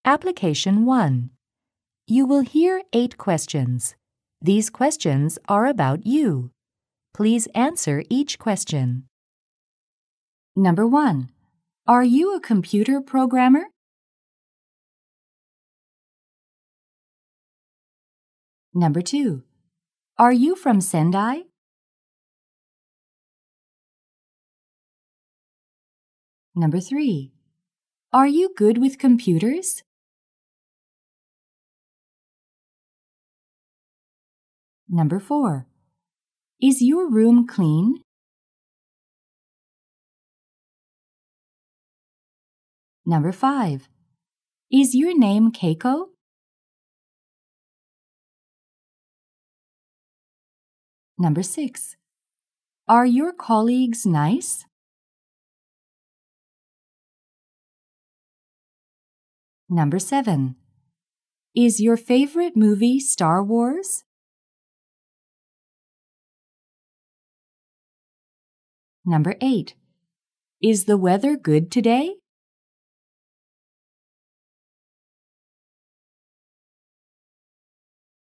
Application 1. You will hear 8 questions. These questions are about you. Please answer each question. Number 1. Are you a computer programmer? Number 2. Are you from Sendai? Number 3. Are you good with computers? Number 4. Is your room clean? Number 5. Is your name Keiko? Number 6. Are your colleagues nice? Number 7. Is your favorite movie Star Wars? Number 8. Is the weather good today?